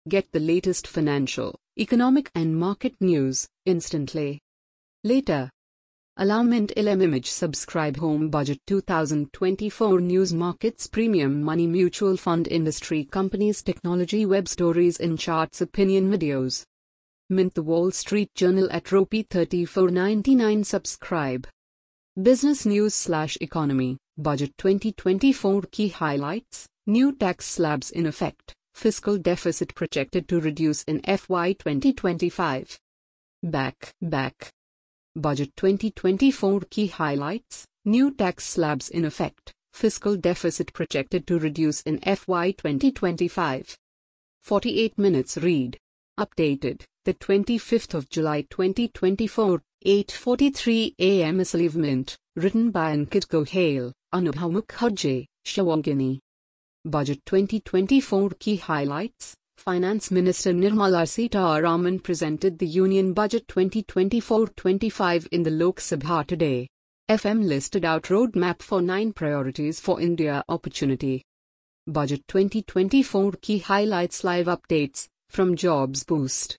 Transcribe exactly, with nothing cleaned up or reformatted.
Get the latest financial, economic and market news instantly. Later. Allow Mint L M Image Subscribe Home Budget twenty twenty-four News Markets Premium Money Mutual Fund Industry Companies Technology Web Stories and Charts Opinion Videos. Mint The Wall Street Journal at rupee thirty-four ninety-nine. Subscribe. Business News slash Economy Budget twenty twenty-four Key Highlights. New tax slabs in effect. Fiscal deficit projected to reduce in F Y twenty twenty-five. Back, back. Budget twenty twenty-four Key Highlights. New tax slabs in effect. Fiscal deficit projected to reduce in F Y twenty twenty-five. forty-eight minutes read. Updated, the twenty-fifth of July twenty twenty-four, eight forty-three a m Asliv Mint, written by Ankit Gohale, Anubhav Mukherjee, Shivangini. Budget twenty twenty-four Key Highlights. Finance Minister Nirmala Sitharaman presented the Union Budget twenty twenty-four twenty-five in the Lok Sabha today. F M listed out roadmap for nine priorities for India opportunity. Budget twenty twenty-four Key Highlights. Live updates from Jobs Boost.